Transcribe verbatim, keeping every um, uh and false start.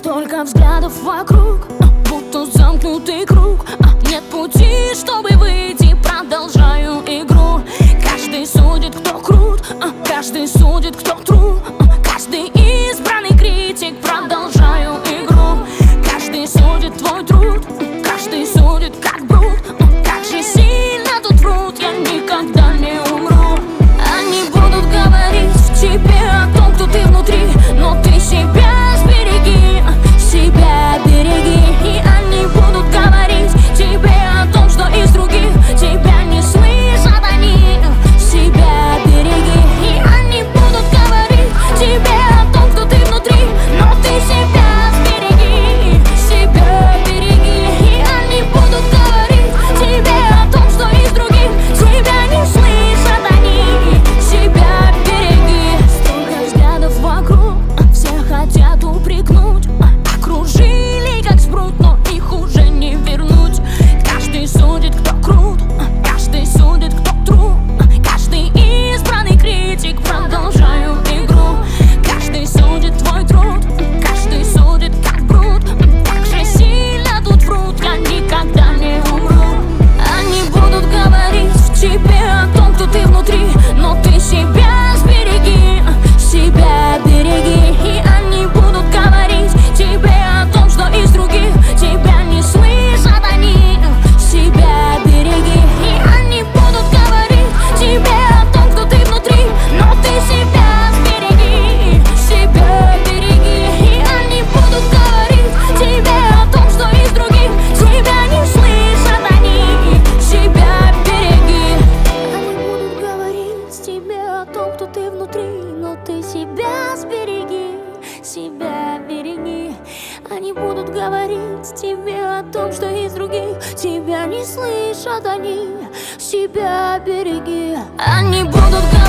Столько взглядов вокруг, будто замкнутый круг. Нет пути, чтобы выйти, продолжаю игру. Каждый судит, кто крут, каждый судит, кто тру. Каждый избранный критик, продолжаю игру. Каждый судит твой труд, каждый судит как брут. Как же сильно тут врут, я никогда не умру. Они будут говорить в тебе о том, кто ты внутри, но ты себя сбереги, себя береги. И они будут говорить тебе о том, что из других тебя не слышат они, себя береги. И они будут говорить тебе о том, кто ты внутри, но ты себя сбереги, себя береги. И они будут говорить тебе о том, что из других тебя не слышат они, себя береги. Столько взглядов вокруг, все хотят упрекнуть, окружили как спрут, но их уже не вернуть. Каждый судит, кто крут, каждый судит, кто тру. Каждый избранный критик, продолжаю игру. Каждый судит твой труд, каждый судит как брут. Как же сильно тут врут, я никогда не умру. Они будут говорить в тебе о том, кто ты внутри, но ты себя сбереги, себя береги. И они будут говорить тебе о том, что из других тебя не слышат они, себя береги. И они будут говорить тебе о том, кто ты внутри, но ты себя сбереги, себя береги. И они будут говорить тебе о том, что из других тебя не слышат они, себя береги. Они будут говорить тебе о том, кто ты внутри, но ты себя сбереги, себя береги. Они будут говорить тебе о том, что из других тебя не слышат они, себя береги. Они будут говорить